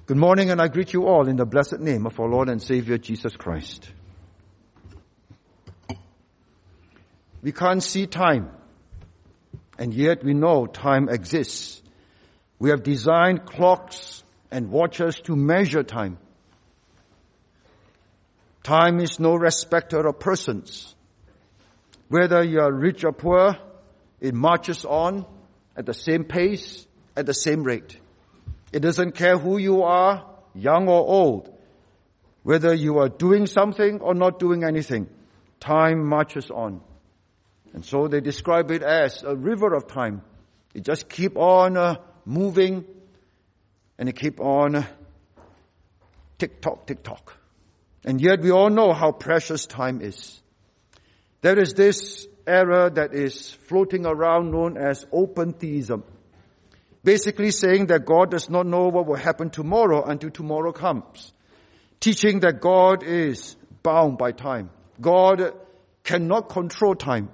Good morning, and I greet you all in the blessed name of our Lord and Savior, Jesus Christ. We can't see time, and yet we know time exists. We have designed clocks and watches to measure time. Time is no respecter of persons. Whether you are rich or poor, it marches on at the same pace, at the same rate. It doesn't care who you are, young or old, whether you are doing something or not doing anything. Time marches on. And so they describe it as a river of time. It just keep on moving, and it keep on tick-tock, tick-tock. And yet we all know how precious time is. There is this error that is floating around known as open theism. Basically saying that God does not know what will happen tomorrow until tomorrow comes. Teaching that God is bound by time. God cannot control time.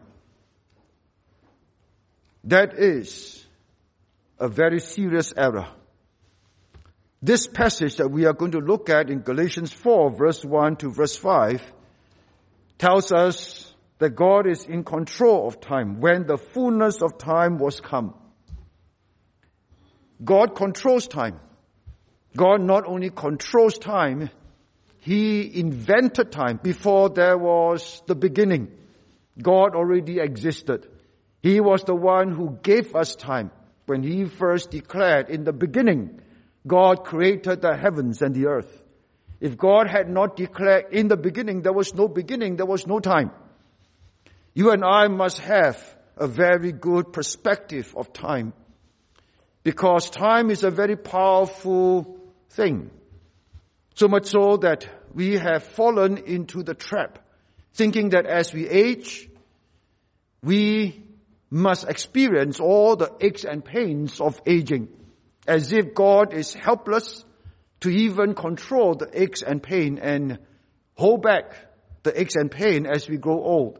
That is a very serious error. This passage that we are going to look at in Galatians 4, verse 1 to verse 5, tells us that God is in control of time when the fullness of time was come. God controls time. God not only controls time, He invented time before there was the beginning. God already existed. He was the one who gave us time when He first declared in the beginning, God created the heavens and the earth. If God had not declared in the beginning, there was no beginning, there was no time. You and I must have a very good perspective of time, because time is a very powerful thing. So much so that we have fallen into the trap, thinking that as we age, we must experience all the aches and pains of aging, as if God is helpless to even control the aches and pain and hold back the aches and pain as we grow old.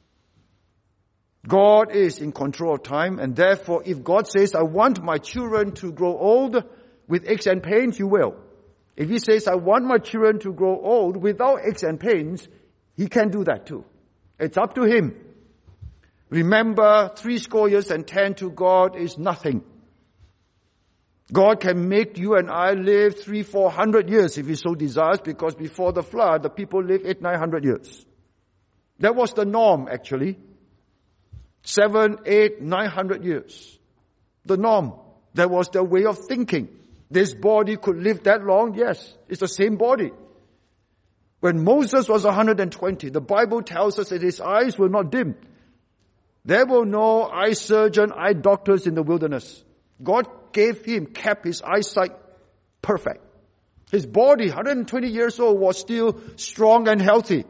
God is in control of time, and therefore if God says, I want my children to grow old with aches and pains, He will. If He says, I want my children to grow old without aches and pains, He can do that too. It's up to Him. Remember, 70 years and 10 to God is nothing. God can make you and I live 300-400 years if He so desires, because before the flood, the people lived 800-900 years. That was the norm, actually. 700-800-900 years. The norm. That was their way of thinking. This body could live that long? Yes. It's the same body. When Moses was 120, the Bible tells us that his eyes were not dimmed. There were no eye surgeon, eye doctors in the wilderness. God kept his eyesight perfect. His body, 120 years old, was still strong and healthy.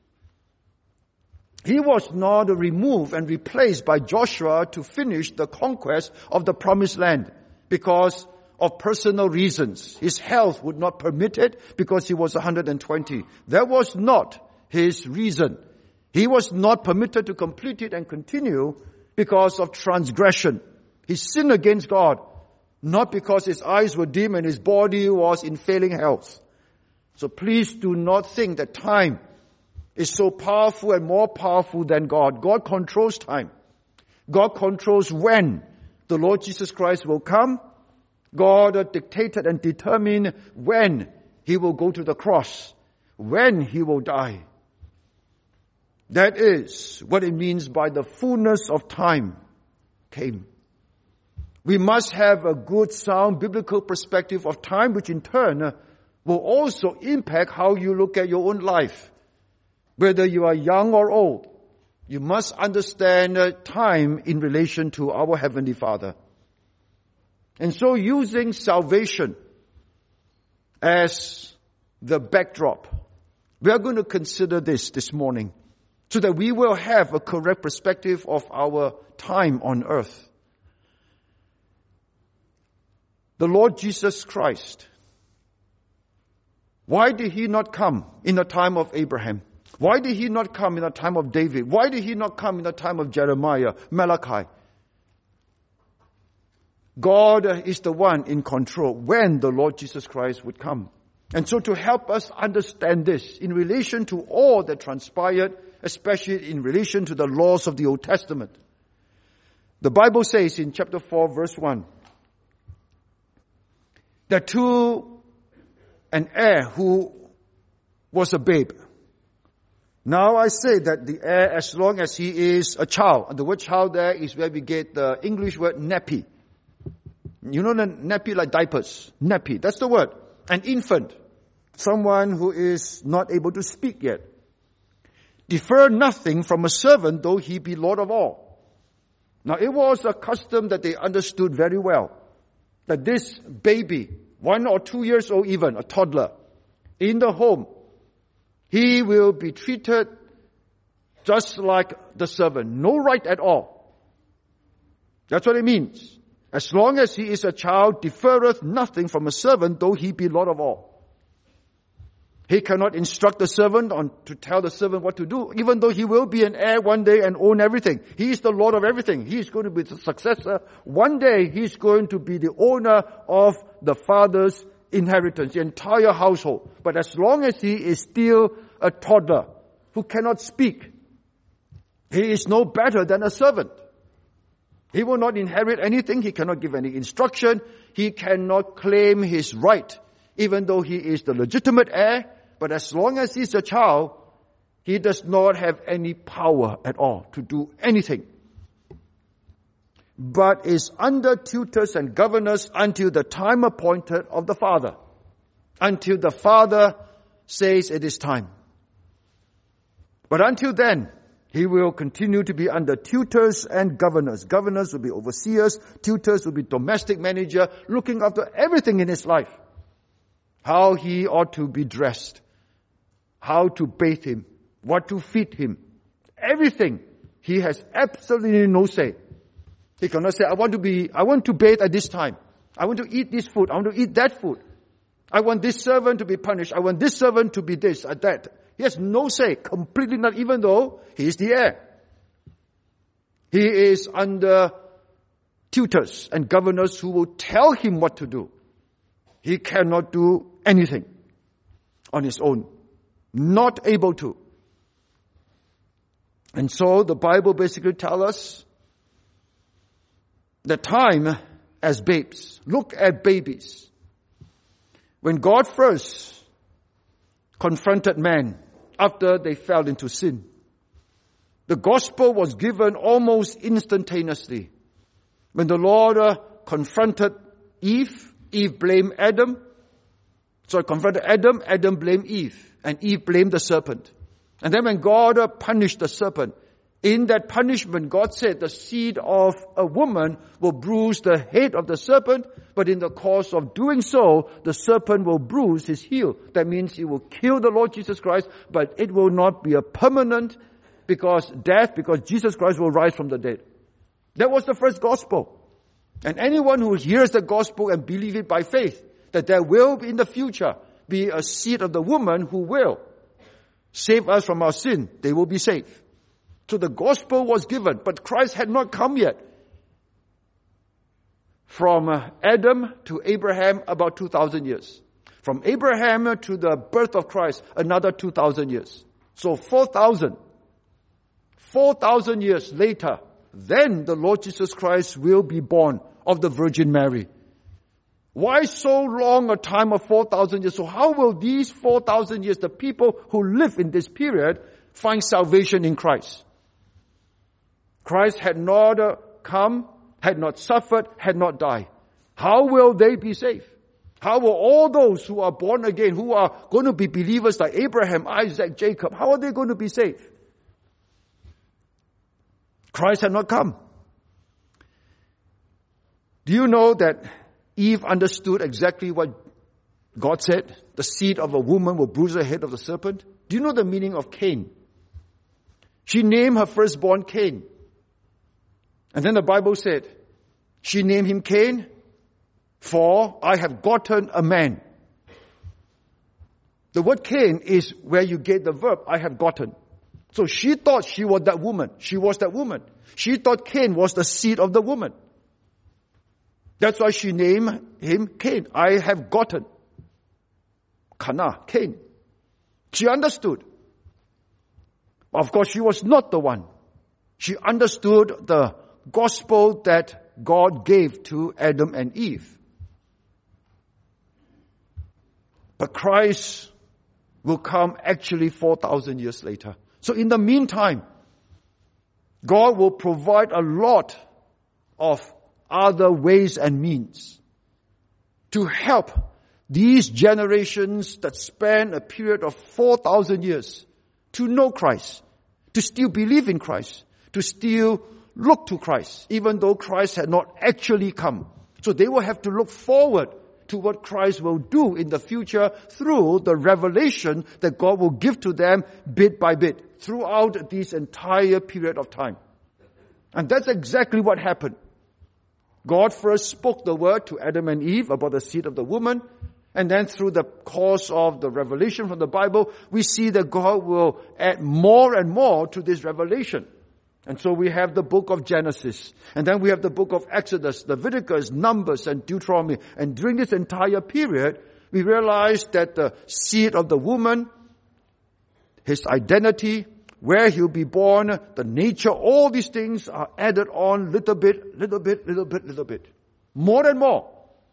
He was not removed and replaced by Joshua to finish the conquest of the promised land because of personal reasons. His health would not permit it because he was 120. That was not his reason. He was not permitted to complete it and continue because of transgression. He sinned against God, not because his eyes were dim and his body was in failing health. So please do not think that time is so powerful and more powerful than God. God controls time. God controls when the Lord Jesus Christ will come. God dictated and determined when He will go to the cross, when He will die. That is what it means by the fullness of time came. We must have a good, sound, biblical perspective of time, which in turn will also impact how you look at your own life. Whether you are young or old, you must understand time in relation to our Heavenly Father. And so using salvation as the backdrop, we are going to consider this morning so that we will have a correct perspective of our time on earth. The Lord Jesus Christ, why did He not come in the time of Abraham? Why did He not come in the time of David? Why did He not come in the time of Jeremiah, Malachi? God is the one in control when the Lord Jesus Christ would come. And so to help us understand this in relation to all that transpired, especially in relation to the laws of the Old Testament, the Bible says in chapter 4 verse 1, that to an heir who was a babe. Now I say that the heir, as long as he is a child, and the word child there is where we get the English word nappy. You know the nappy like diapers? Nappy, that's the word. An infant. Someone who is not able to speak yet. Defer nothing from a servant, though he be Lord of all. Now it was a custom that they understood very well. That this baby, 1 or 2 years old even, a toddler, in the home, he will be treated just like the servant. No right at all. That's what it means. As long as he is a child, deferreth nothing from a servant, though he be Lord of all. He cannot instruct the servant to tell the servant what to do, even though he will be an heir one day and own everything. He is the Lord of everything. He is going to be the successor. One day he is going to be the owner of the father's inheritance, the entire household. But as long as he is still a toddler who cannot speak, he is no better than a servant. He will not inherit anything. He cannot give any instruction. He cannot claim his right, even though he is the legitimate heir. But as long as he's a child, he does not have any power at all to do anything, but is under tutors and governors until the time appointed of the father, until the father says it is time. But until then, he will continue to be under tutors and governors. Governors will be overseers, tutors will be domestic manager, looking after everything in his life. How he ought to be dressed, how to bathe him, what to feed him, everything. He has absolutely no say. He cannot say, I want to bathe at this time. I want to eat this food. I want to eat that food. I want this servant to be punished. I want this servant to be this or that. He has no say, completely not, even though he is the heir. He is under tutors and governors who will tell him what to do. He cannot do anything on his own. Not able to. And so the Bible basically tells us the time as babes. Look at babies. When God first confronted man after they fell into sin, the gospel was given almost instantaneously. When the Lord confronted Eve, Eve blamed Adam. So he confronted Adam, Adam blamed Eve. And Eve blamed the serpent. And then when God punished the serpent, in that punishment, God said the seed of a woman will bruise the head of the serpent, but in the course of doing so, the serpent will bruise his heel. That means he will kill the Lord Jesus Christ, but it will not be a permanent death, because Jesus Christ will rise from the dead. That was the first gospel. And anyone who hears the gospel and believes it by faith, that there will in the future be a seed of the woman who will save us from our sin, they will be saved. So the gospel was given, but Christ had not come yet. From Adam to Abraham, about 2,000 years. From Abraham to the birth of Christ, another 2,000 years. So 4,000 years later, then the Lord Jesus Christ will be born of the Virgin Mary. Why so long a time of 4,000 years? So how will these 4,000 years, the people who live in this period, find salvation in Christ? Christ had not come, had not suffered, had not died. How will they be saved? How will all those who are born again, who are going to be believers like Abraham, Isaac, Jacob, how are they going to be saved? Christ had not come. Do you know that Eve understood exactly what God said? The seed of a woman will bruise the head of the serpent. Do you know the meaning of Cain? She named her firstborn Cain. And then the Bible said, she named him Cain, for I have gotten a man. The word Cain is where you get the verb, I have gotten. So she thought she was that woman. She was that woman. She thought Cain was the seed of the woman. That's why she named him Cain. I have gotten. Kana, Cain. She understood. Of course, she was not the one. She understood the gospel that God gave to Adam and Eve. But Christ will come actually 4,000 years later. So in the meantime, God will provide a lot of other ways and means to help these generations that span a period of 4,000 years to know Christ, to still believe in Christ, to still look to Christ, even though Christ had not actually come. So they will have to look forward to what Christ will do in the future through the revelation that God will give to them bit by bit throughout this entire period of time. And that's exactly what happened. God first spoke the word to Adam and Eve about the seed of the woman, and then through the course of the revelation from the Bible, we see that God will add more and more to this revelation. And so we have the book of Genesis, and then we have the book of Exodus, Leviticus, Numbers, and Deuteronomy. And during this entire period, we realize that the seed of the woman, his identity, where he'll be born, the nature, all these things are added on little bit. More and more.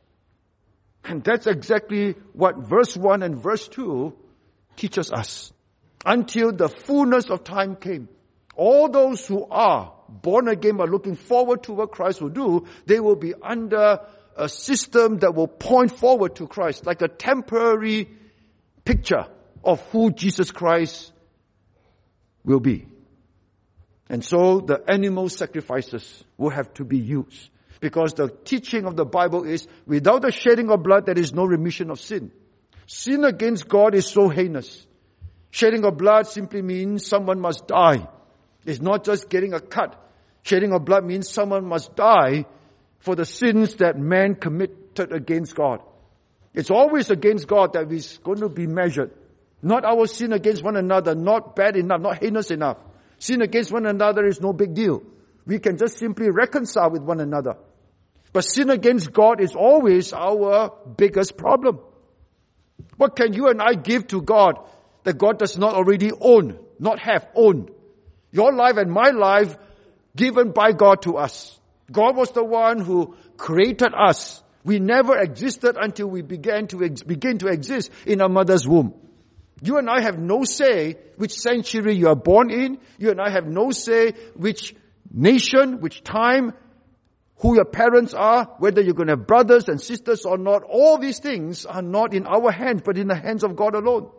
And that's exactly what verse 1 and verse 2 teaches us. Until the fullness of time came. All those who are born again are looking forward to what Christ will do. They will be under a system that will point forward to Christ, like a temporary picture of who Jesus Christ will be. And so the animal sacrifices will have to be used. Because the teaching of the Bible is, without the shedding of blood, there is no remission of sin. Sin against God is so heinous. Shedding of blood simply means someone must die. It's not just getting a cut. Shedding of blood means someone must die for the sins that man committed against God. It's always against God that is going to be measured. Not our sin against one another, not bad enough, not heinous enough. Sin against one another is no big deal. We can just simply reconcile with one another. But sin against God is always our biggest problem. What can you and I give to God that God does not already own, not have owned? Your life and my life given by God to us. God was the one who created us. We never existed until we begin to exist in our mother's womb. You and I have no say which century you are born in. You and I have no say which nation, which time, who your parents are, whether you're going to have brothers and sisters or not. All these things are not in our hands, but in the hands of God alone.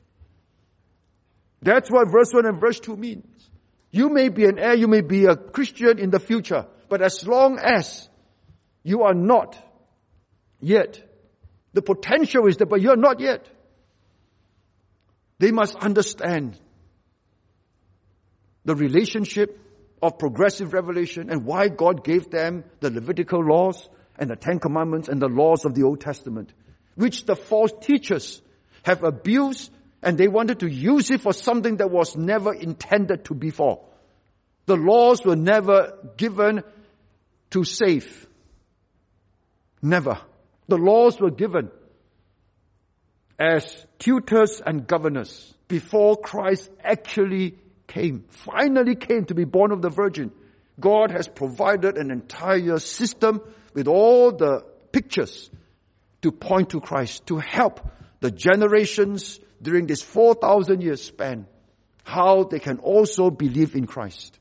That's what verse 1 and verse 2 means. You may be an heir, you may be a Christian in the future, but as long as you are not yet, the potential is there, but you're not yet. They must understand the relationship of progressive revelation and why God gave them the Levitical laws and the Ten Commandments and the laws of the Old Testament, which the false teachers have abused, and they wanted to use it for something that was never intended to be for. The laws were never given to save. Never. The laws were given as tutors and governors before Christ actually came, finally came to be born of the Virgin. God has provided an entire system with all the pictures to point to Christ, to help the generations during this 4,000 year span, how they can also believe in Christ.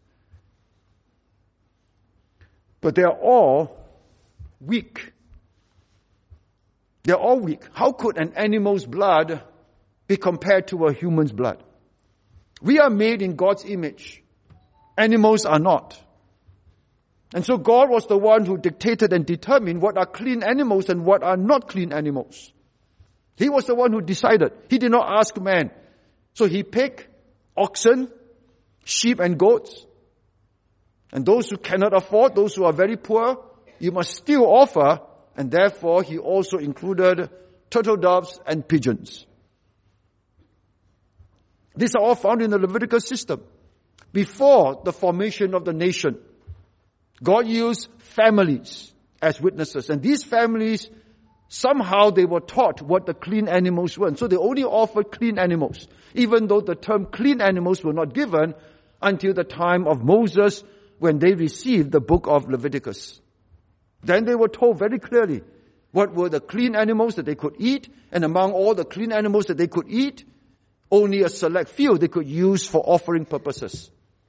But they are all weak. They are all weak. How could an animal's blood be compared to a human's blood? We are made in God's image. Animals are not. And so God was the one who dictated and determined what are clean animals and what are not clean animals. He was the one who decided. He did not ask man. So he picked oxen, sheep and goats. And those who cannot afford, those who are very poor, you must still offer. And therefore he also included turtle doves and pigeons. These are all found in the Levitical system. Before the formation of the nation, God used families as witnesses. And these families, somehow they were taught what the clean animals were. And so they only offered clean animals, even though the term clean animals were not given until the time of Moses when they received the book of Leviticus. Then they were told very clearly what were the clean animals that they could eat, and among all the clean animals that they could eat, only a select few they could use for offering purposes.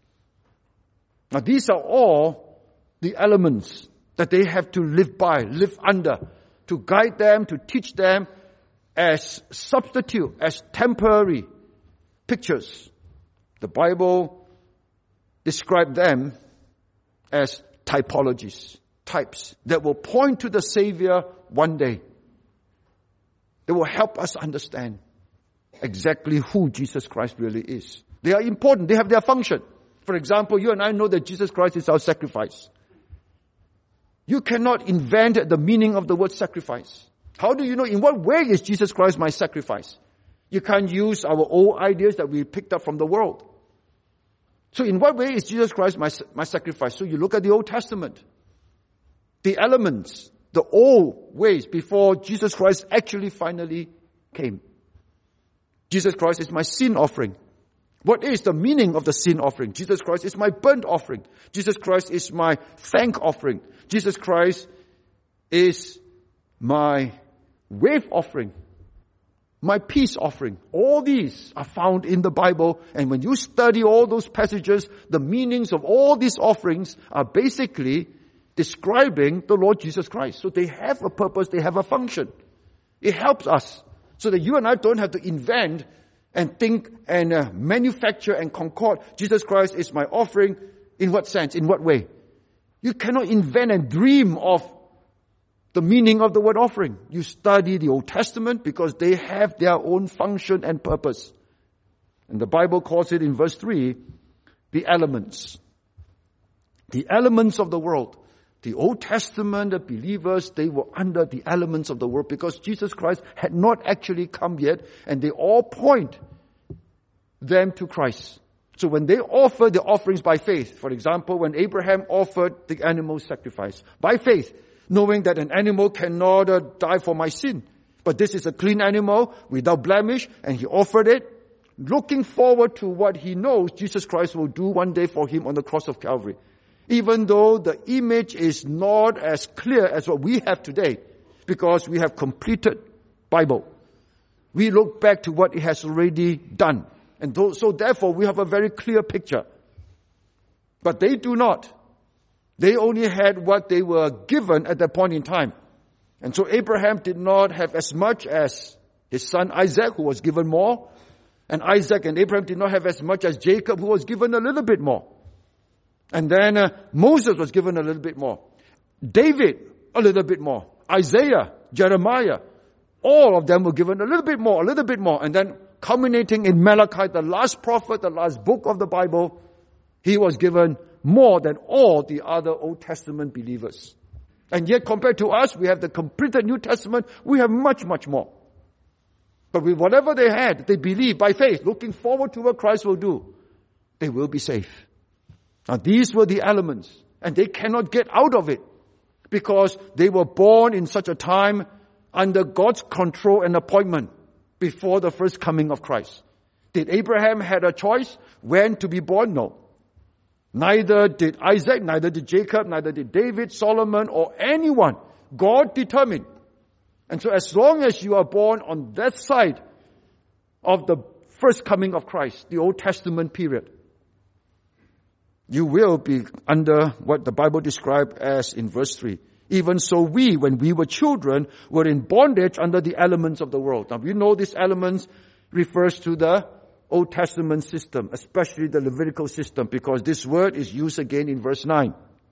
Now these are all the elements that they have to live by, live under, to guide them, to teach them as substitute, as temporary pictures. The Bible described them as typologies, types that will point to the Savior one day. They will help us understand exactly who Jesus Christ really is. They are important. They have their function. For example, you and I know that Jesus Christ is our sacrifice. You cannot invent the meaning of the word sacrifice. How do you know? In what way is Jesus Christ my sacrifice? You can't use our old ideas that we picked up from the world. So in what way is Jesus Christ my sacrifice? So you look at the Old Testament. The elements, the old ways before Jesus Christ actually finally came. Jesus Christ is my sin offering. What is the meaning of the sin offering? Jesus Christ is my burnt offering. Jesus Christ is my thank offering. Jesus Christ is my wave offering, my peace offering. All these are found in the Bible, and when you study all those passages, the meanings of all these offerings are basically describing the Lord Jesus Christ. So they have a purpose, they have a function. It helps us so that you and I don't have to invent and think and manufacture and concord. Jesus Christ is my offering. In what sense? In what way? You cannot invent and dream of the meaning of the word offering. You study the Old Testament because they have their own function and purpose. And the Bible calls it in verse 3, the elements. The elements of the world. The Old Testament, the believers, they were under the elements of the world because Jesus Christ had not actually come yet, and they all point them to Christ. So when they offer the offerings by faith, for example, when Abraham offered the animal sacrifice, by faith, knowing that an animal cannot die for my sin, but this is a clean animal without blemish, and he offered it, looking forward to what he knows Jesus Christ will do one day for him on the cross of Calvary. Even though the image is not as clear as what we have today, because we have completed Bible. We look back to what it has already done. And so therefore we have a very clear picture. But they do not. They only had what they were given at that point in time. And so Abraham did not have as much as his son Isaac, who was given more. And Isaac and Abraham did not have as much as Jacob, who was given a little bit more. And then Moses was given a little bit more. David, a little bit more. Isaiah, Jeremiah, all of them were given a little bit more, a little bit more. And then culminating in Malachi, the last prophet, the last book of the Bible, he was given more than all the other Old Testament believers. And yet compared to us, we have the completed New Testament, we have much, much more. But with whatever they had, they believed by faith, looking forward to what Christ will do, they will be safe. Now these were the elements, and they cannot get out of it because they were born in such a time under God's control and appointment before the first coming of Christ. Did Abraham have a choice when to be born? No. Neither did Isaac, neither did Jacob, neither did David, Solomon, or anyone. God determined. And so as long as you are born on that side of the first coming of Christ, the Old Testament period, you will be under what the Bible described as in verse 3. Even so we, when we were children, were in bondage under the elements of the world. Now we know these elements refers to the Old Testament system, especially the Levitical system, because this word is used again in verse 9.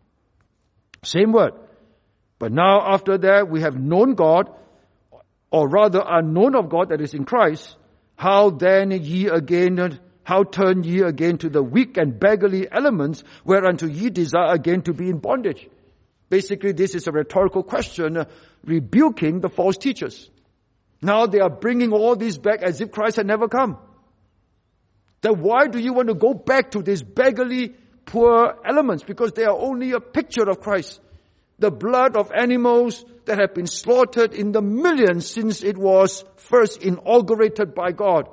Same word. But now after that we have known God, or rather are known of God, that is in Christ. How then how turn ye again to the weak and beggarly elements, whereunto ye desire again to be in bondage? Basically, this is a rhetorical question rebuking the false teachers. Now they are bringing all this back as if Christ had never come. Then why do you want to go back to these beggarly, poor elements? Because they are only a picture of Christ. the blood of animals that have been slaughtered in the millions since it was first inaugurated by God.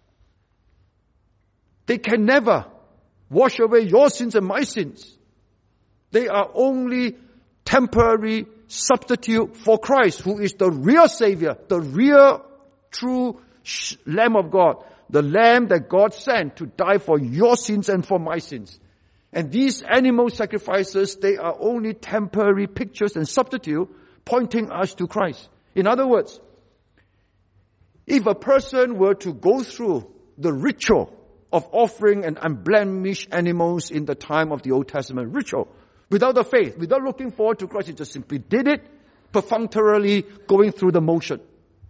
They can never wash away your sins and my sins. They are only temporary substitute for Christ, who is the real Savior, the real true Lamb of God, the Lamb that God sent to die for your sins and for my sins. And these animal sacrifices, they are only temporary pictures and substitute pointing us to Christ. In other words, if a person were to go through the ritual of offering an unblemished animals in the time of the Old Testament ritual, without the faith, without looking forward to Christ, he just simply did it, perfunctorily going through the motion.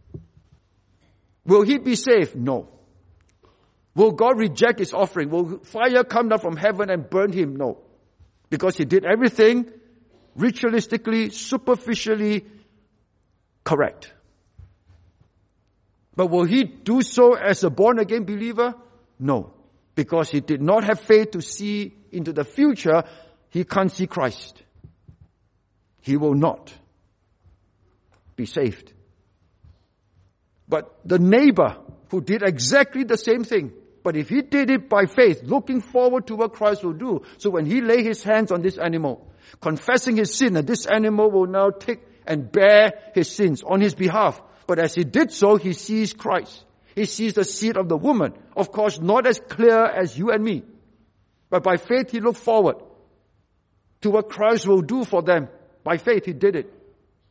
Will he be saved? No. Will God reject his offering? Will fire come down from heaven and burn him? No. Because he did everything ritualistically, superficially correct. But will he do so as a born-again believer? No. Because he did not have faith to see into the future, he can't see Christ. He will not be saved. But the neighbor who did exactly the same thing, but if he did it by faith, looking forward to what Christ will do, so when he lay his hands on this animal, confessing his sin, and this animal will now take and bear his sins on his behalf. But as he did so, he sees Christ. He sees the seed of the woman. Of course, not as clear as you and me. But by faith, he looked forward to what Christ will do for them. By faith, he did it.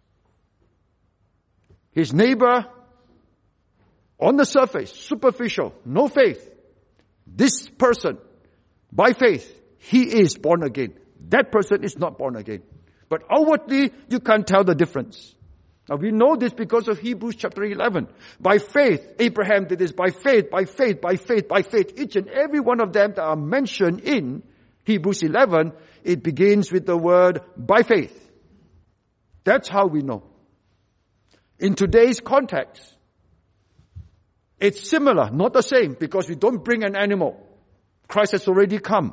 His neighbor, on the surface, superficial, no faith. This person, by faith, he is born again. That person is not born again. But outwardly, you can't tell the difference. Now we know this because of Hebrews chapter 11. By faith, Abraham did this. By faith, by faith, by faith, by faith. Each and every one of them that are mentioned in Hebrews 11, it begins with the word by faith. That's how we know. In today's context, it's similar, not the same, because we don't bring an animal. Christ has already come.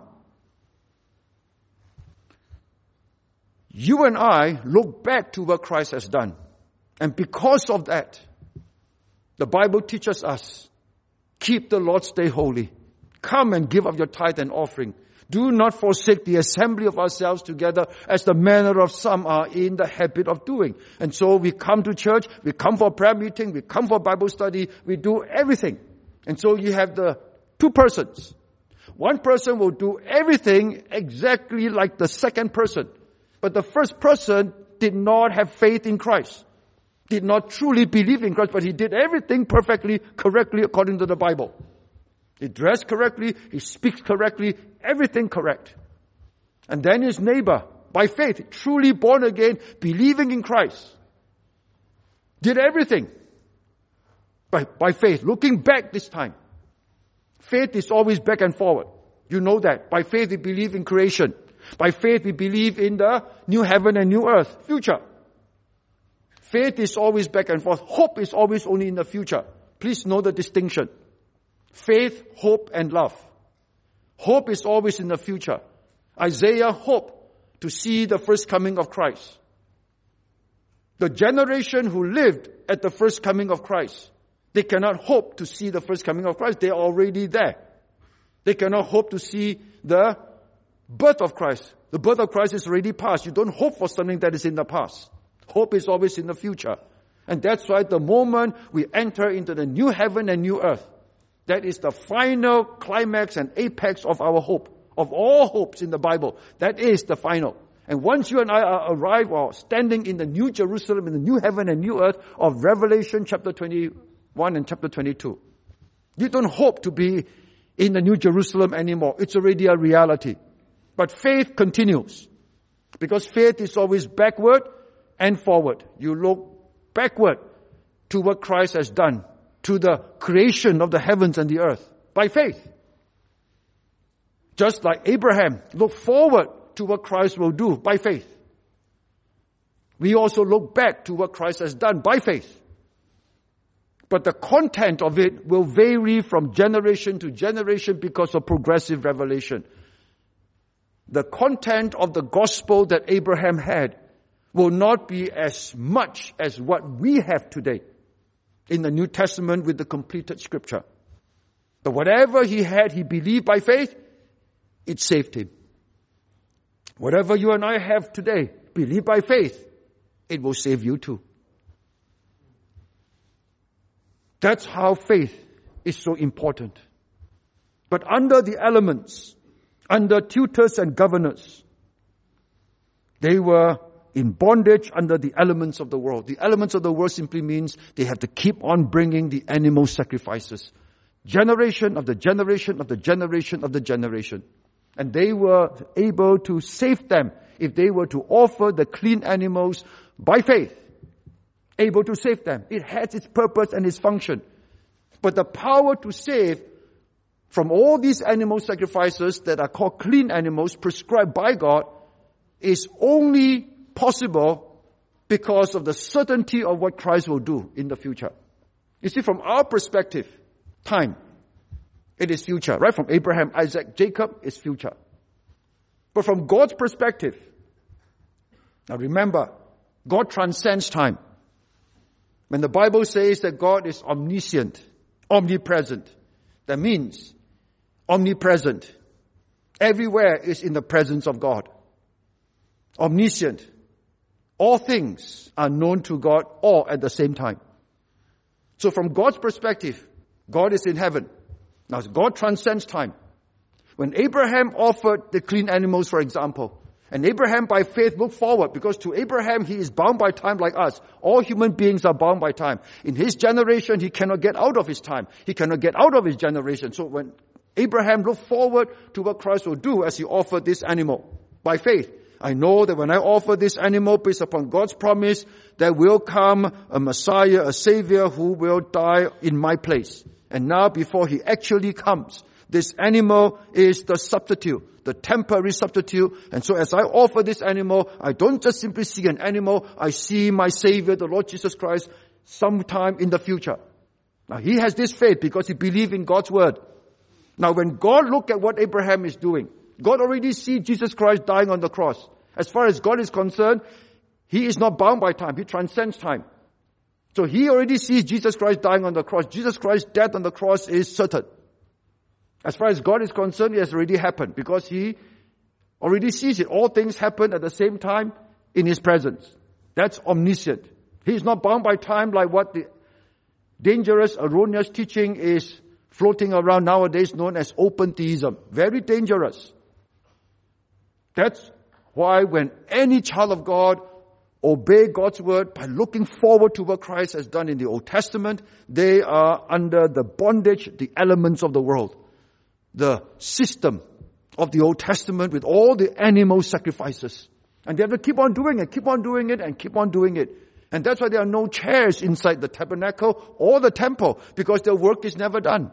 You and I look back to what Christ has done. And because of that, the Bible teaches us, keep the Lord's day holy. Come and give of your tithe and offering. Do not forsake the assembly of ourselves together as the manner of some are in the habit of doing. And so we come to church, we come for prayer meeting, we come for Bible study, we do everything. And so you have the two persons. One person will do everything exactly like the second person. But the first person did not have faith in Christ. Did not truly believe in Christ, but he did everything perfectly, correctly according to the Bible. He dressed correctly, he speaks correctly, everything correct. And then his neighbor, by faith, truly born again, believing in Christ, did everything by faith, looking back this time. Faith is always back and forward. You know that. By faith we believe in creation. By faith we believe in the new heaven and new earth, future. Faith is always back and forth. Hope is always only in the future. Please know the distinction. Faith, hope, and love. Hope is always in the future. Isaiah hoped to see the first coming of Christ. The generation who lived at the first coming of Christ, they cannot hope to see the first coming of Christ. They are already there. They cannot hope to see the birth of Christ. The birth of Christ is already past. You don't hope for something that is in the past. Hope is always in the future. And that's why the moment we enter into the new heaven and new earth, that is the final climax and apex of our hope, of all hopes in the Bible. That is the final. And once you and I are arrived or standing in the new Jerusalem, in the new heaven and new earth of Revelation chapter 21 and chapter 22, you don't hope to be in the new Jerusalem anymore. It's already a reality. But faith continues. Because faith is always backward and forward. You look backward to what Christ has done, to the creation of the heavens and the earth, by faith. Just like Abraham looked forward to what Christ will do, by faith. We also look back to what Christ has done, by faith. But the content of it will vary from generation to generation because of progressive revelation. The content of the gospel that Abraham had will not be as much as what we have today in the New Testament with the completed scripture. But whatever he had, he believed by faith, it saved him. Whatever you and I have today, believe by faith, it will save you too. That's how faith is so important. But under the elements, under tutors and governors, they were in bondage under the elements of the world. The elements of the world simply means they have to keep on bringing the animal sacrifices. Generation of the generation of the generation of the generation. And they were able to save them if they were to offer the clean animals by faith. Able to save them. It has its purpose and its function. But the power to save from all these animal sacrifices that are called clean animals prescribed by God is only possible because of the certainty of what Christ will do in the future. You see, from our perspective, time, it is future, right? From Abraham, Isaac, Jacob, is future. But from God's perspective, now remember, God transcends time. When the Bible says that God is omniscient, omnipresent, that means omnipresent. Everywhere is in the presence of God. Omniscient. All things are known to God all at the same time. So from God's perspective, God is in heaven. Now God transcends time. When Abraham offered the clean animals, for example, and Abraham by faith looked forward, because to Abraham he is bound by time like us. All human beings are bound by time. In his generation he cannot get out of his time. He cannot get out of his generation. So when Abraham looked forward to what Christ will do as he offered this animal by faith, I know that when I offer this animal based upon God's promise, there will come a Messiah, a Savior who will die in my place. And now before he actually comes, this animal is the substitute, the temporary substitute. And so as I offer this animal, I don't just simply see an animal, I see my Savior, the Lord Jesus Christ, sometime in the future. Now he has this faith because he believes in God's word. Now when God looked at what Abraham is doing, God already sees Jesus Christ dying on the cross. As far as God is concerned, he is not bound by time. He transcends time. So he already sees Jesus Christ dying on the cross. Jesus Christ's death on the cross is certain. As far as God is concerned, it has already happened because he already sees it. All things happen at the same time in his presence. That's omniscient. He is not bound by time like what the dangerous, erroneous teaching is floating around nowadays known as open theism. Very dangerous. That's why when any child of God obey God's word by looking forward to what Christ has done in the Old Testament, they are under the bondage, the elements of the world. The system of the Old Testament with all the animal sacrifices. And they have to keep on doing it, keep on doing it, and keep on doing it. And that's why there are no chairs inside the tabernacle or the temple, because their work is never done.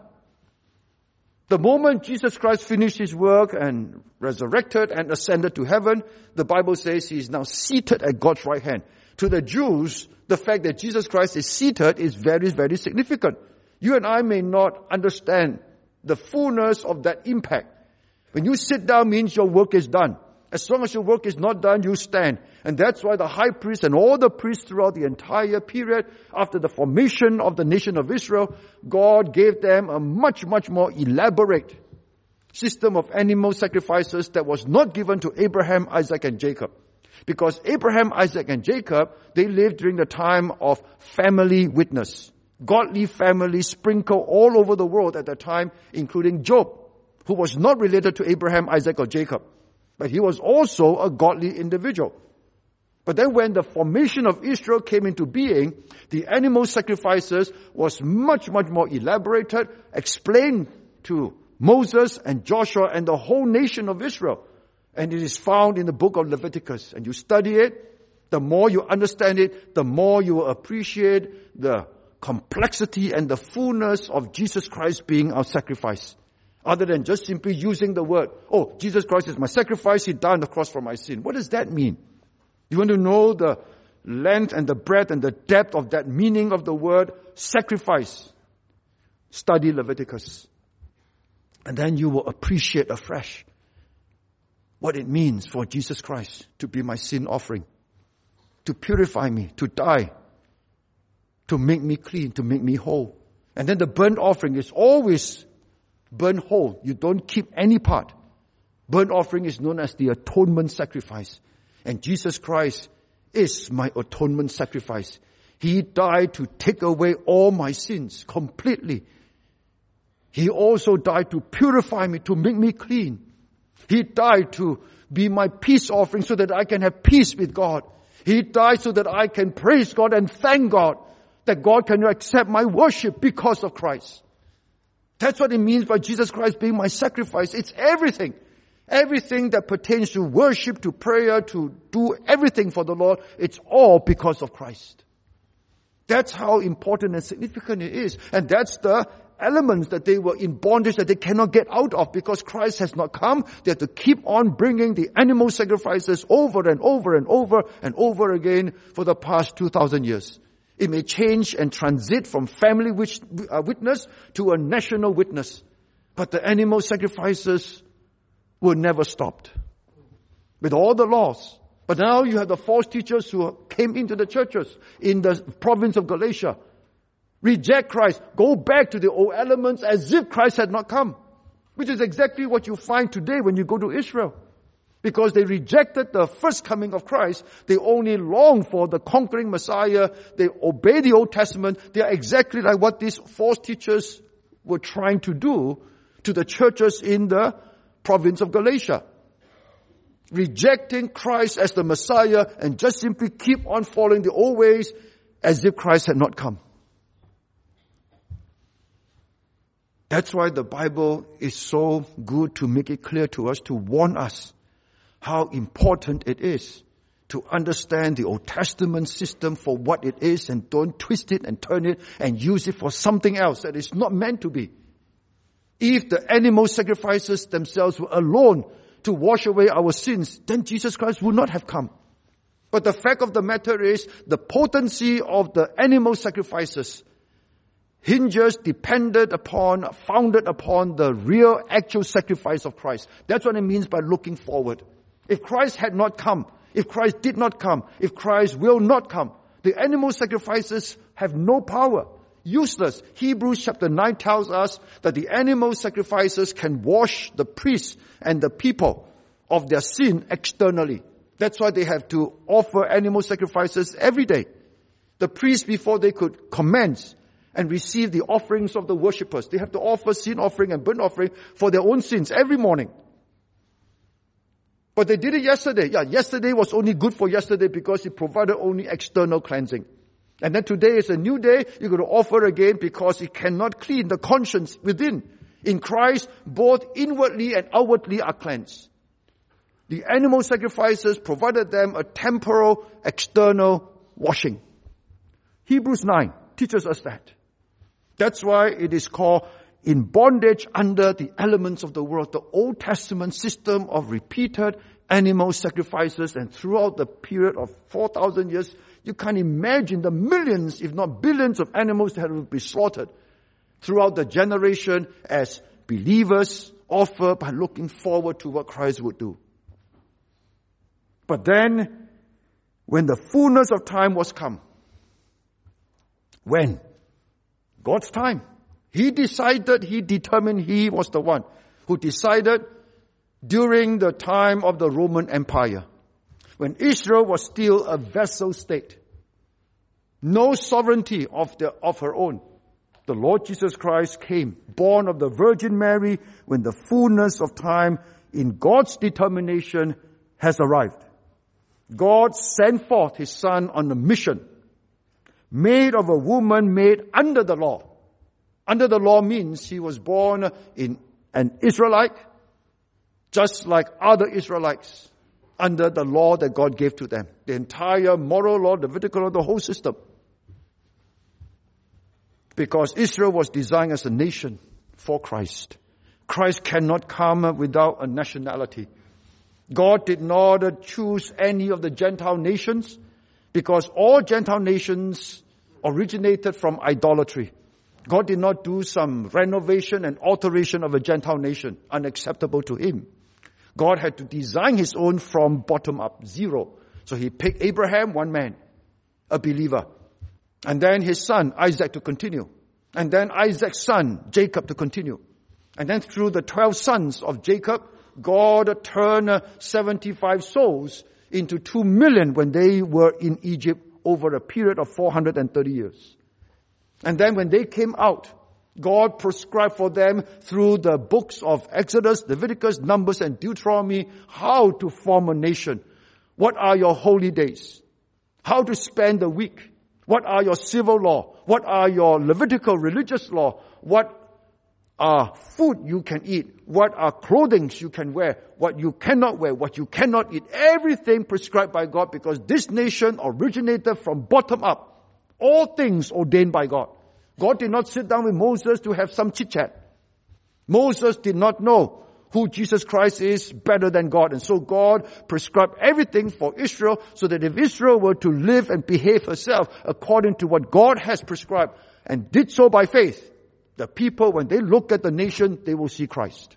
The moment Jesus Christ finished his work and resurrected and ascended to heaven, the Bible says he is now seated at God's right hand. To the Jews, the fact that Jesus Christ is seated is very, very significant. You and I may not understand the fullness of that impact. When you sit down means your work is done. As long as your work is not done, you stand. And that's why the high priest and all the priests throughout the entire period after the formation of the nation of Israel, God gave them a much, much more elaborate system of animal sacrifices that was not given to Abraham, Isaac, and Jacob. Because Abraham, Isaac, and Jacob, they lived during the time of family witness. Godly families sprinkled all over the world at that time, including Job, who was not related to Abraham, Isaac, or Jacob. But he was also a godly individual. But then when the formation of Israel came into being, the animal sacrifices was much, much more elaborated, explained to Moses and Joshua and the whole nation of Israel. And it is found in the book of Leviticus. And you study it, the more you understand it, the more you will appreciate the complexity and the fullness of Jesus Christ being our sacrifice. Other than just simply using the word, oh, Jesus Christ is my sacrifice, he died on the cross for my sin. What does that mean? You want to know the length and the breadth and the depth of that meaning of the word sacrifice? Study Leviticus. And then you will appreciate afresh what it means for Jesus Christ to be my sin offering. to purify me, to die, to make me clean, to make me whole. And then the burnt offering is always burnt whole. You don't keep any part. Burnt offering is known as the atonement sacrifice. And Jesus Christ is my atonement sacrifice. He died to take away all my sins completely. He also died to purify me, to make me clean. He died to be my peace offering so that I can have peace with God. He died so that I can praise God and thank God that God can accept my worship because of Christ. That's what it means by Jesus Christ being my sacrifice. It's everything. Everything that pertains to worship, to prayer, to do everything for the Lord, it's all because of Christ. That's how important and significant it is. And that's the elements that they were in bondage that they cannot get out of because Christ has not come. They have to keep on bringing the animal sacrifices over and over and over and over again for the past 2,000 years. It may change and transit from family witness to a national witness. But the animal sacrifices were never stopped. With all the laws. But now you have the false teachers who came into the churches in the province of Galatia. Reject Christ. Go back to the old elements as if Christ had not come. Which is exactly what you find today when you go to Israel. Because they rejected the first coming of Christ. They only long for the conquering Messiah. They obey the Old Testament. They are exactly like what these false teachers were trying to do to the churches in the province of Galatia. Rejecting Christ as the Messiah and just simply keep on following the old ways as if Christ had not come. That's why the Bible is so good to make it clear to us, to warn us how important it is to understand the Old Testament system for what it is and don't twist it and turn it and use it for something else that is not meant to be. If the animal sacrifices themselves were alone to wash away our sins, then Jesus Christ would not have come. But the fact of the matter is, the potency of the animal sacrifices founded upon the real, actual sacrifice of Christ. That's what it means by looking forward. If Christ had not come, if Christ did not come, if Christ will not come, the animal sacrifices have no power. Useless. Hebrews chapter 9 tells us that the animal sacrifices can wash the priests and the people of their sin externally. That's why they have to offer animal sacrifices every day. The priests, before they could commence and receive the offerings of the worshippers, they have to offer sin offering and burnt offering for their own sins every morning. But they did it yesterday. Yesterday was only good for yesterday because it provided only external cleansing. And then today is a new day. You're going to offer again because it cannot clean the conscience within. In Christ, both inwardly and outwardly are cleansed. The animal sacrifices provided them a temporal, external washing. Hebrews 9 teaches us that. That's why it is called in bondage under the elements of the world, the Old Testament system of repeated animal sacrifices, and throughout the period of 4,000 years, you can't imagine the millions, if not billions of animals that will be slaughtered throughout the generation as believers offer by looking forward to what Christ would do. But then, when the fullness of time was come, when? God's time. He determined he was the one who decided during the time of the Roman Empire, when Israel was still a vassal state, no sovereignty of her own. The Lord Jesus Christ came, born of the Virgin Mary, when the fullness of time in God's determination has arrived. God sent forth His Son on a mission, made of a woman made under the law. Under the law means He was born in an Israelite, just like other Israelites, under the law that God gave to them. The entire moral law, the Levitical law, the whole system. Because Israel was designed as a nation for Christ. Christ cannot come without a nationality. God did not choose any of the Gentile nations because all Gentile nations originated from idolatry. God did not do some renovation and alteration of a Gentile nation, unacceptable to Him. God had to design His own from bottom up, zero. So he picked Abraham, one man, a believer. And then his son, Isaac, to continue. And then Isaac's son, Jacob, to continue. And then through the 12 sons of Jacob, God turned 75 souls into 2 million when they were in Egypt over a period of 430 years. And then when they came out, God prescribed for them through the books of Exodus, Leviticus, Numbers, and Deuteronomy how to form a nation. What are your holy days? How to spend the week? What are your civil law? What are your Levitical religious law? What are food you can eat? What are clothing you can wear? What you cannot wear? What you cannot eat? Everything prescribed by God, because this nation originated from bottom up. All things ordained by God. God did not sit down with Moses to have some chit-chat. Moses did not know who Jesus Christ is better than God. And so God prescribed everything for Israel so that if Israel were to live and behave herself according to what God has prescribed and did so by faith, the people, when they look at the nation, they will see Christ.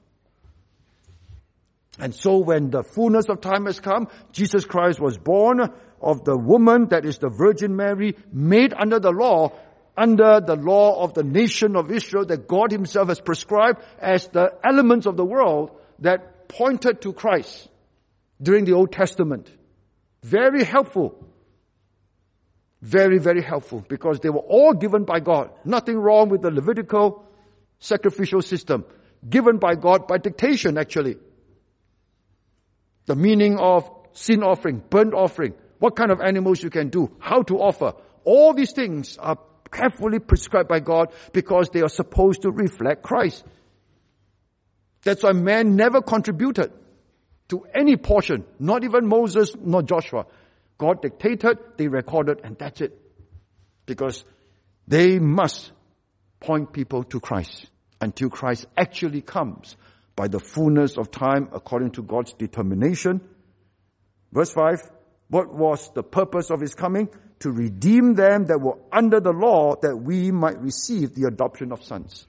And so when the fullness of time has come, Jesus Christ was born of the woman, that is the Virgin Mary, made under the law of the nation of Israel that God himself has prescribed as the elements of the world that pointed to Christ during the Old Testament. Very helpful. Very, very helpful, because they were all given by God. Nothing wrong with the Levitical sacrificial system. Given by God by dictation, actually. The meaning of sin offering, burnt offering, what kind of animals you can do, how to offer. All these things are carefully prescribed by God because they are supposed to reflect Christ. That's why man never contributed to any portion, not even Moses nor Joshua. God dictated, they recorded, and that's it. Because they must point people to Christ until Christ actually comes by the fullness of time according to God's determination. Verse 5, what was the purpose of his coming? To redeem them that were under the law, that we might receive the adoption of sons.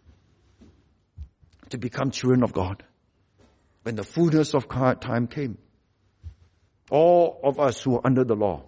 To become children of God. When the fullness of time came. All of us who are under the law.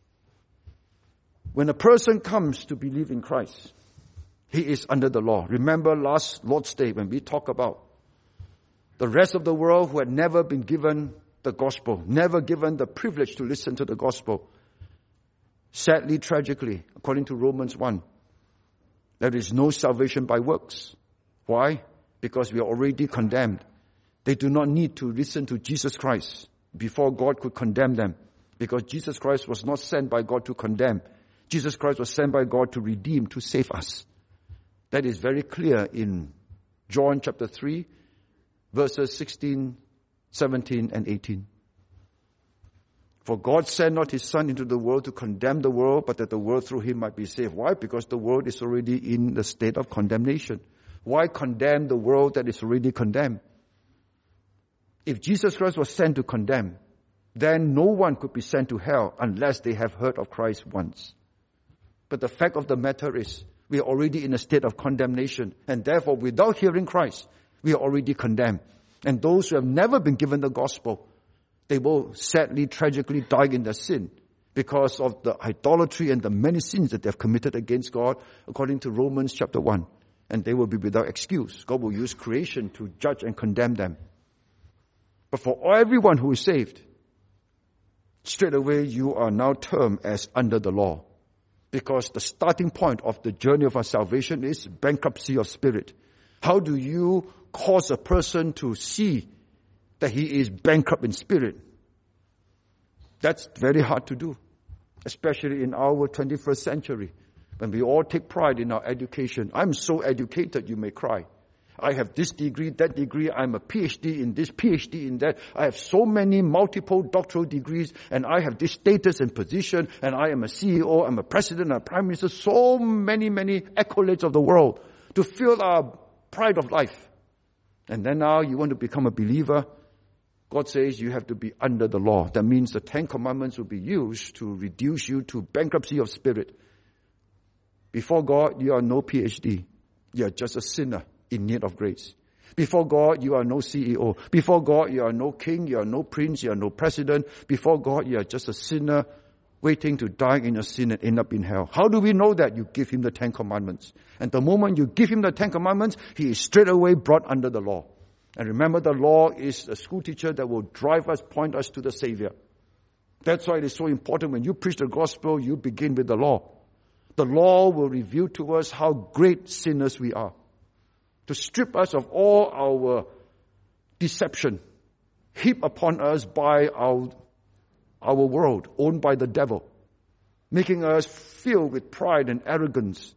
When a person comes to believe in Christ, he is under the law. Remember last Lord's Day when we talk about the rest of the world who had never been given the gospel, never given the privilege to listen to the gospel. Sadly, tragically, according to Romans 1, there is no salvation by works. Why? Because we are already condemned. They do not need to listen to Jesus Christ before God could condemn them, because Jesus Christ was not sent by God to condemn. Jesus Christ was sent by God to redeem, to save us. That is very clear in John chapter 3, verses 16, 17, and 18. For God sent not his Son into the world to condemn the world, but that the world through him might be saved. Why? Because the world is already in the state of condemnation. Why condemn the world that is already condemned? If Jesus Christ was sent to condemn, then no one could be sent to hell unless they have heard of Christ once. But the fact of the matter is, we are already in a state of condemnation, and therefore without hearing Christ, we are already condemned. And those who have never been given the gospel, they will sadly, tragically die in their sin because of the idolatry and the many sins that they have committed against God, according to Romans chapter 1. And they will be without excuse. God will use creation to judge and condemn them. But for everyone who is saved, straight away you are now termed as under the law. Because the starting point of the journey of our salvation is bankruptcy of spirit. How do you cause a person to see that he is bankrupt in spirit? That's very hard to do, especially in our 21st century, when we all take pride in our education. I'm so educated, you may cry. I have this degree, that degree, I'm a PhD in this, PhD in that. I have so many multiple doctoral degrees, and I have this status and position, and I am a CEO, I'm a president, I'm a prime minister, so many, many accolades of the world to fill our pride of life. And then now you want to become a believer. God says you have to be under the law. That means the 10 Commandments will be used to reduce you to bankruptcy of spirit. Before God, you are no PhD. You are just a sinner in need of grace. Before God, you are no CEO. Before God, you are no king, you are no prince, you are no president. Before God, you are just a sinner waiting to die in your sin and end up in hell. How do we know that? You give him the 10 commandments. And the moment you give him the 10 commandments, he is straight away brought under the law. And remember, the law is a school teacher that will drive us, point us to the Savior. That's why it is so important when you preach the gospel, you begin with the law. The law will reveal to us how great sinners we are. To strip us of all our deception heaped upon us by our world, owned by the devil, making us filled with pride and arrogance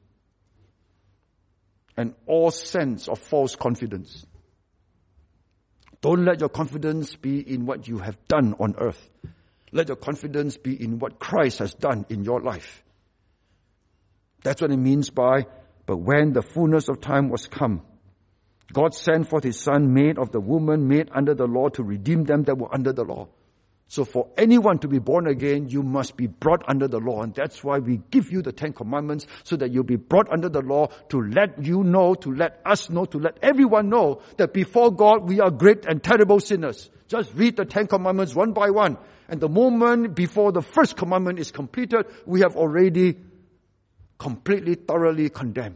and all sense of false confidence. Don't let your confidence be in what you have done on earth. Let your confidence be in what Christ has done in your life. That's what it means by, but when the fullness of time was come, God sent forth his Son, made of the woman, made under the law, to redeem them that were under the law. So for anyone to be born again, you must be brought under the law. And that's why we give you the 10 commandments, so that you'll be brought under the law, to let you know, to let us know, to let everyone know that before God we are great and terrible sinners. Just read the 10 commandments one by one. And the moment before the first commandment is completed, we have already completely, thoroughly condemned.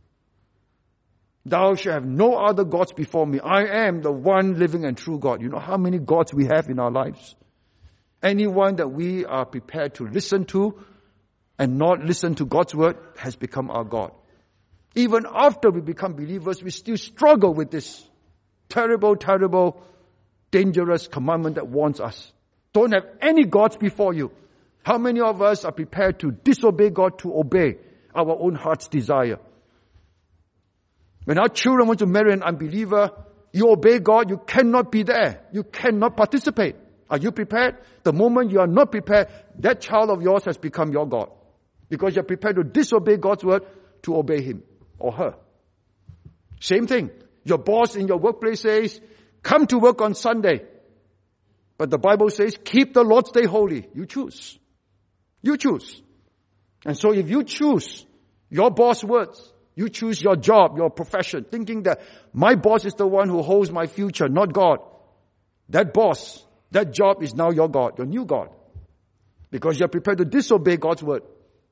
Thou shalt have no other gods before me. I am the one living and true God. You know how many gods we have in our lives? Anyone that we are prepared to listen to and not listen to God's word has become our God. Even after we become believers, we still struggle with this terrible, terrible, dangerous commandment that warns us. Don't have any gods before you. How many of us are prepared to disobey God to obey our own heart's desire? When our children want to marry an unbeliever, you obey God, you cannot be there. You cannot participate. Are you prepared? The moment you are not prepared, that child of yours has become your God. Because you're prepared to disobey God's word to obey him or her. Same thing. Your boss in your workplace says, come to work on Sunday. But the Bible says, keep the Lord's Day holy. You choose. You choose. And so if you choose your boss' words, you choose your job, your profession, thinking that my boss is the one who holds my future, not God. That boss, that job is now your God, your new God. Because you're prepared to disobey God's word.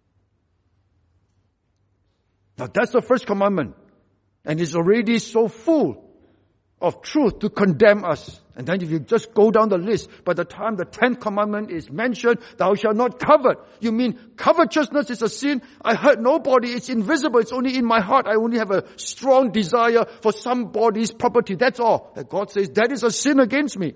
Now that's the first commandment. And it's already so full of truth to condemn us. And then if you just go down the list, by the time the 10th commandment is mentioned, thou shalt not covet. You mean covetousness is a sin? I hurt nobody. It's invisible. It's only in my heart. I only have a strong desire for somebody's property. That's all. That God says, that is a sin against me.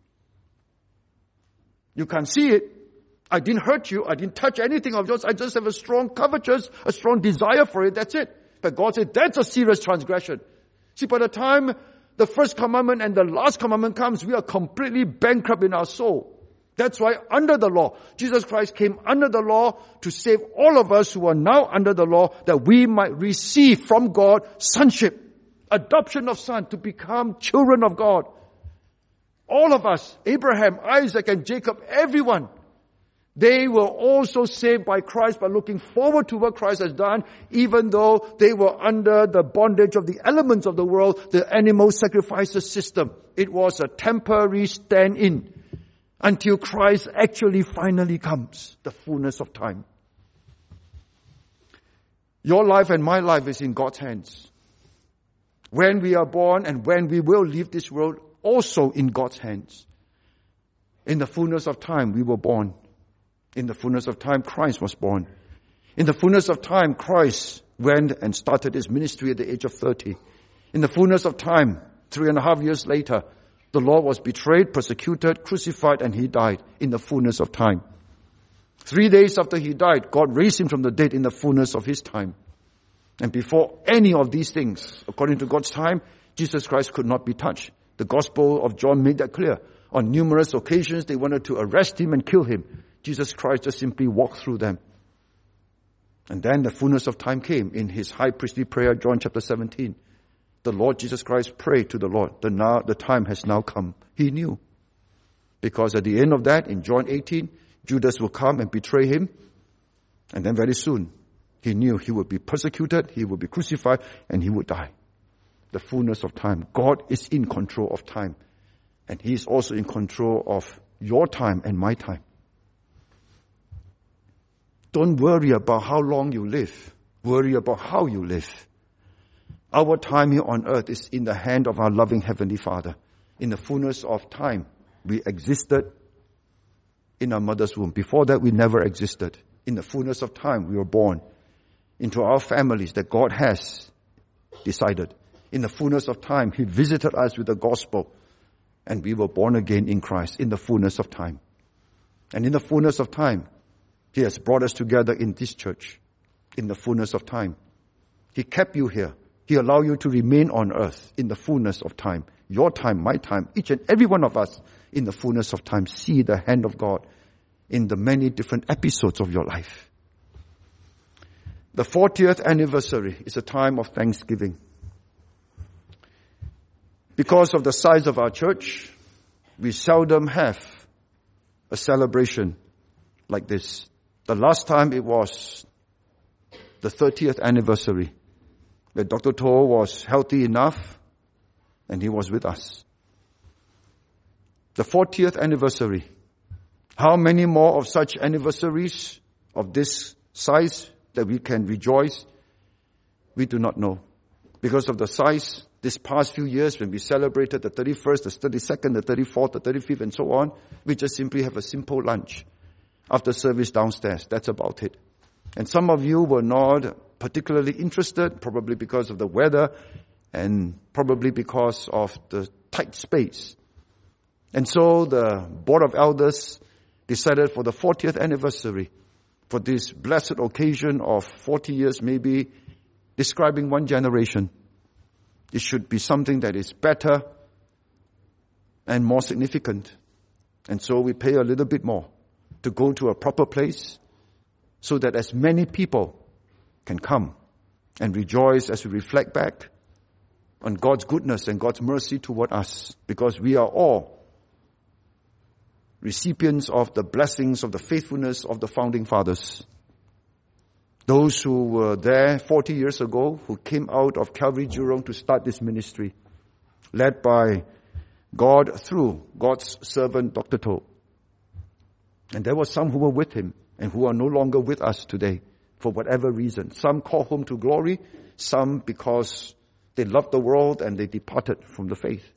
You can't see it. I didn't hurt you. I didn't touch anything of yours. I just have a strong covetous, a strong desire for it. That's it. But God said, that's a serious transgression. See, by the time the first commandment and the last commandment comes, we are completely bankrupt in our soul. That's why under the law, Jesus Christ came under the law to save all of us who are now under the law, that we might receive from God sonship, adoption of son, to become children of God. All of us, Abraham, Isaac, and Jacob, everyone, they were also saved by Christ by looking forward to what Christ has done, even though they were under the bondage of the elements of the world, the animal sacrifices system. It was a temporary stand-in until Christ actually finally comes, the fullness of time. Your life and my life is in God's hands. When we are born and when we will leave this world, also in God's hands. In the fullness of time, we were born. In the fullness of time, Christ was born. In the fullness of time, Christ went and started his ministry at the age of 30. In the fullness of time, 3.5 years later, the Lord was betrayed, persecuted, crucified, and he died in the fullness of time. 3 days after he died, God raised him from the dead in the fullness of his time. And before any of these things, according to God's time, Jesus Christ could not be touched. The Gospel of John made that clear. On numerous occasions, they wanted to arrest him and kill him. Jesus Christ just simply walked through them. And then the fullness of time came in his high priestly prayer, John chapter 17. The Lord Jesus Christ prayed to the Lord. The time has now come. He knew. Because at the end of that, in John 18, Judas will come and betray him. And then very soon, he knew he would be persecuted, he would be crucified, and he would die. The fullness of time. God is in control of time. And He is also in control of your time and my time. Don't worry about how long you live. Worry about how you live. Our time here on earth is in the hand of our loving Heavenly Father. In the fullness of time, we existed in our mother's womb. Before that, we never existed. In the fullness of time, we were born into our families that God has decided. In the fullness of time, He visited us with the gospel, and we were born again in Christ in the fullness of time. And in the fullness of time, He has brought us together in this church in the fullness of time. He kept you here. He allowed you to remain on earth in the fullness of time. Your time, my time, each and every one of us in the fullness of time. See the hand of God in the many different episodes of your life. The 40th anniversary is a time of thanksgiving. Because of the size of our church, we seldom have a celebration like this. The last time it was the 30th anniversary, where Dr. Toh was healthy enough and he was with us. The 40th anniversary. How many more of such anniversaries of this size that we can rejoice? We do not know. Because of the size, this past few years when we celebrated the 31st, the 32nd, the 34th, the 35th and so on, we just simply have a simple lunch after service downstairs. That's about it. And some of you were not particularly interested, probably because of the weather and probably because of the tight space. And so the Board of Elders decided for the 40th anniversary, for this blessed occasion of 40 years maybe, describing one generation, it should be something that is better and more significant. And so we pay a little bit more to go to a proper place so that as many people can come and rejoice as we reflect back on God's goodness and God's mercy toward us, because we are all recipients of the blessings of the faithfulness of the founding fathers. Those who were there 40 years ago, who came out of Calvary Jurong to start this ministry, led by God through God's servant, Dr. Toh. And there were some who were with him and who are no longer with us today for whatever reason. Some call home to glory, some because they loved the world and they departed from the faith.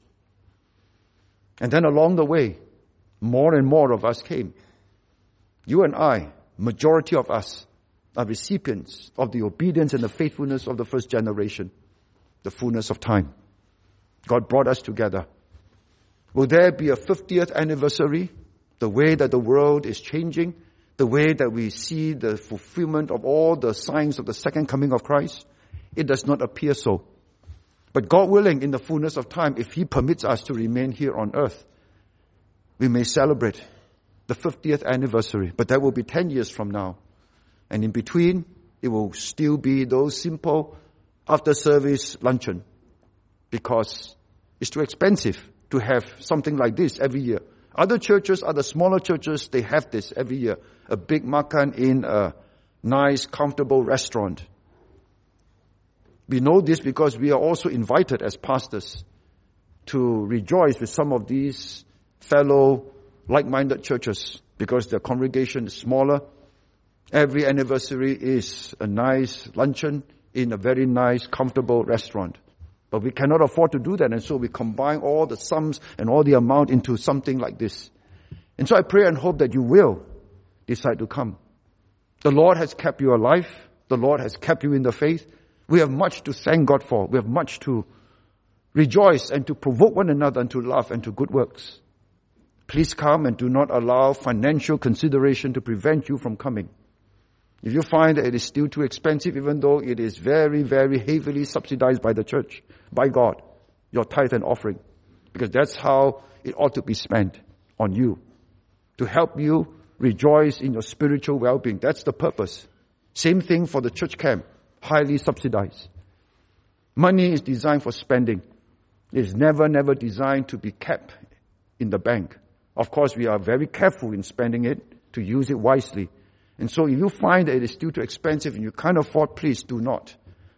And then along the way, more and more of us came. You and I, majority of us, are recipients of the obedience and the faithfulness of the first generation, the fullness of time. God brought us together. Will there be a 50th anniversary? The way that the world is changing, the way that we see the fulfillment of all the signs of the second coming of Christ? It does not appear so. But God willing, in the fullness of time, if He permits us to remain here on earth, we may celebrate the 50th anniversary. But that will be 10 years from now. And in between, it will still be those simple after-service luncheon, because it's too expensive to have something like this every year. Other churches, other smaller churches, they have this every year. A big makan in a nice, comfortable restaurant. We know this because we are also invited as pastors to rejoice with some of these fellow like-minded churches, because their congregation is smaller. Every anniversary is a nice luncheon in a very nice, comfortable restaurant. But we cannot afford to do that, and so we combine all the sums and all the amount into something like this. And so I pray and hope that you will decide to come. The Lord has kept you alive. The Lord has kept you in the faith. We have much to thank God for. We have much to rejoice and to provoke one another unto love and to good works. Please come and do not allow financial consideration to prevent you from coming. If you find that it is still too expensive, even though it is very, very heavily subsidized by the church, by God, your tithe and offering, because that's how it ought to be spent, on you, to help you rejoice in your spiritual well-being. That's the purpose. Same thing for the church camp, highly subsidized. Money is designed for spending. It is never designed to be kept in the bank. Of course, we are very careful in spending it, to use it wisely. And so if you find that it is still too expensive and you can't afford, please do not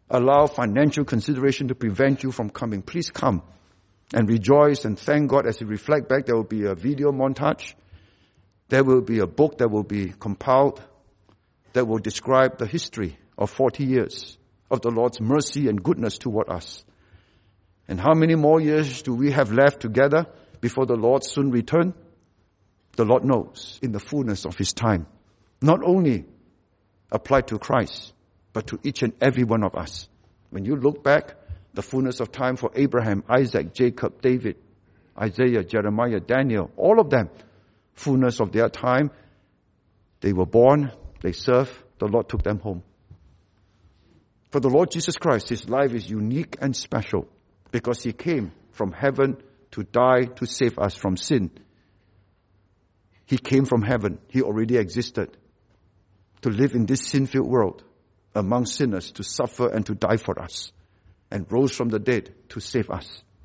allow financial consideration to prevent you from coming, please come and rejoice and thank God as you reflect back. There will be a video montage. There will be a book that will be compiled that will describe the history of 40 years of the Lord's mercy and goodness toward us. And how many more years do we have left together before the Lord soon return? The Lord knows in the fullness of His time. Not only applied to Christ, but to each and every one of us. When you look back, the fullness of time for Abraham, Isaac, Jacob, David, Isaiah, Jeremiah, Daniel, all of them, fullness of their time, they were born, they served, the Lord took them home. For the Lord Jesus Christ, His life is unique and special because He came from heaven to die to save us from sin. He came from heaven. He already existed to live in this sin-filled world among sinners, to suffer and to die for us, and rose from the dead to save us.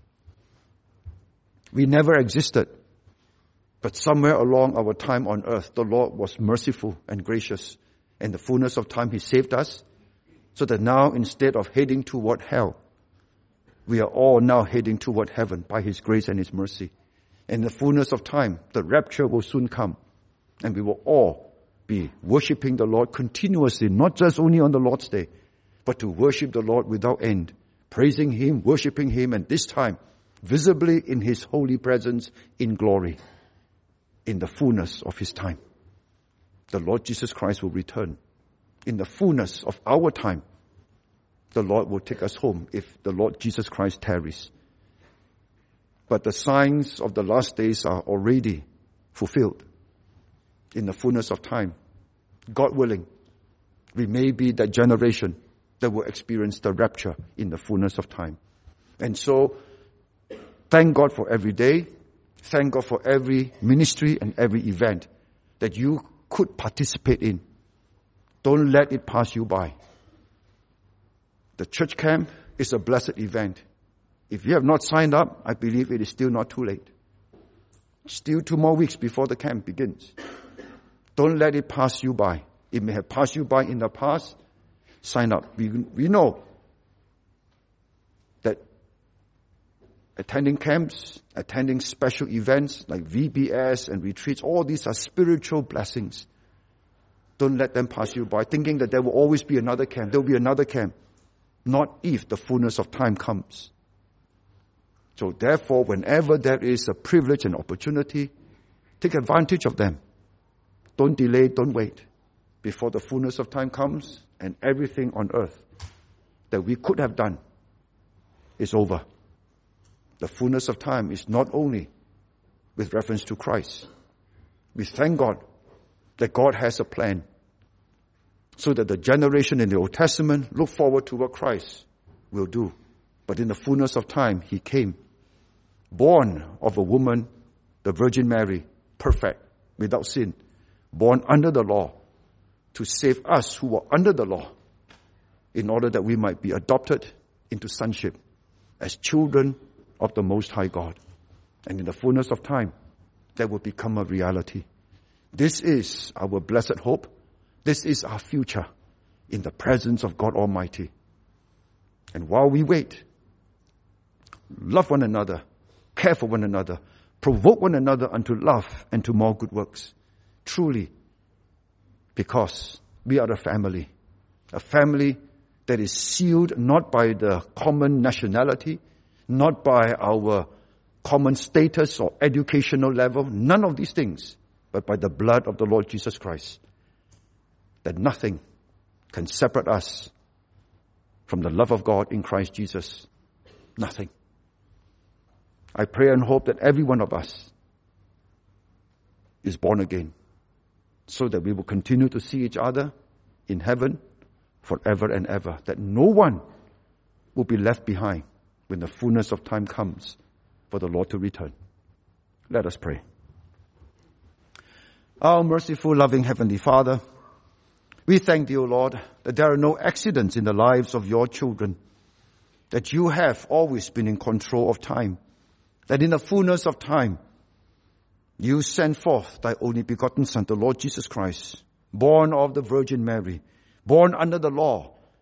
We never existed, but somewhere along our time on earth, the Lord was merciful and gracious. In the fullness of time, He saved us, so that now instead of heading toward hell, we are all now heading toward heaven by His grace and His mercy. In the fullness of time, the rapture will soon come, and we will all be worshiping the Lord continuously, not just only on the Lord's Day, but to worship the Lord without end, praising Him, worshiping Him, and this time, visibly in His holy presence in glory, in the fullness of His time. The Lord Jesus Christ will return. In the fullness of our time, the Lord will take us home if the Lord Jesus Christ tarries. But the signs of the last days are already fulfilled. In the fullness of time, God willing, we may be that generation that will experience the rapture in the fullness of time. And so, thank God for every day. Thank God for every ministry and every event that you could participate in. Don't let it pass you by. The church camp is a blessed event. If you have not signed up, I believe it is still not too late. Still 2 more weeks before the camp begins. Don't let it pass you by. It may have passed you by in the past. Sign up. We know that attending camps, attending special events like VBS and retreats, all these are spiritual blessings. Don't let them pass you by, thinking that there will always be another camp. There will be another camp. Not if the fullness of time comes. So therefore, whenever there is a privilege and opportunity, take advantage of them. Don't delay, don't wait. Before the fullness of time comes and everything on earth that we could have done is over. The fullness of time is not only with reference to Christ. We thank God that God has a plan so that the generation in the Old Testament look forward to what Christ will do. But in the fullness of time, He came, born of a woman, the Virgin Mary, perfect, without sin, born under the law, to save us who were under the law, in order that we might be adopted into sonship as children of the Most High God. And in the fullness of time, that will become a reality. This is our blessed hope. This is our future in the presence of God Almighty. And while we wait, love one another, care for one another, provoke one another unto love and to more good works. Truly, because we are a family that is sealed not by the common nationality, not by our common status or educational level, none of these things, but by the blood of the Lord Jesus Christ. That nothing can separate us from the love of God in Christ Jesus. Nothing. I pray and hope that every one of us is born again, so that we will continue to see each other in heaven forever and ever. That no one will be left behind when the fullness of time comes for the Lord to return. Let us pray. Our merciful, loving Heavenly Father, we thank Thee, O Lord, that there are no accidents in the lives of Your children, that You have always been in control of time, that in the fullness of time, You sent forth Thy only begotten Son, the Lord Jesus Christ, born of the Virgin Mary, born under the law,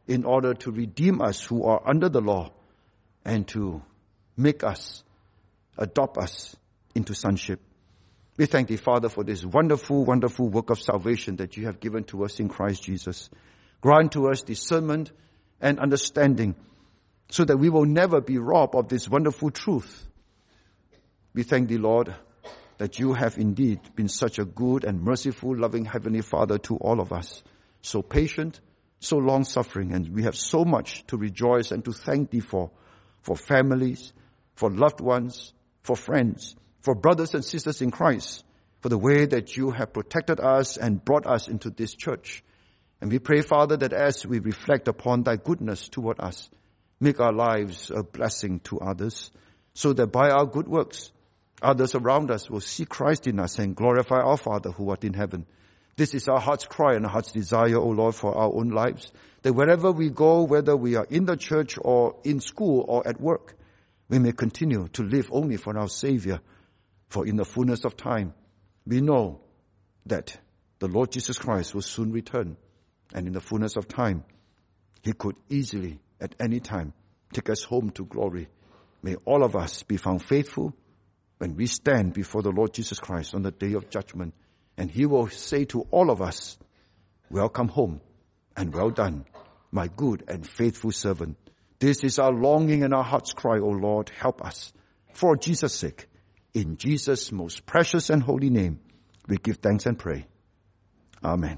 in order to redeem us who are under the law and to make us, adopt us into sonship. We thank Thee, Father, for this wonderful, wonderful work of salvation that You have given to us in Christ Jesus. Grant to us discernment and understanding so that we will never be robbed of this wonderful truth. We thank Thee, Lord, that You have indeed been such a good and merciful, loving Heavenly Father to all of us. So patient, so long-suffering, and we have so much to rejoice and to thank Thee for families, for loved ones, for friends, for brothers and sisters in Christ, for the way that You have protected us and brought us into this church. And we pray, Father, that as we reflect upon Thy goodness toward us, make our lives a blessing to others, so that by our good works, others around us will see Christ in us and glorify our Father who art in heaven. This is our heart's cry and our heart's desire, O Lord, for our own lives, that wherever we go, whether we are in the church or in school or at work, we may continue to live only for our Savior. For in the fullness of time, we know that the Lord Jesus Christ will soon return. And in the fullness of time, He could easily, at any time, take us home to glory. May all of us be found faithful when we stand before the Lord Jesus Christ on the day of judgment. And He will say to all of us, welcome home and well done, my good and faithful servant. This is our longing and our heart's cry, O Lord, help us. For Jesus' sake, in Jesus' most precious and holy name, we give thanks and pray. Amen.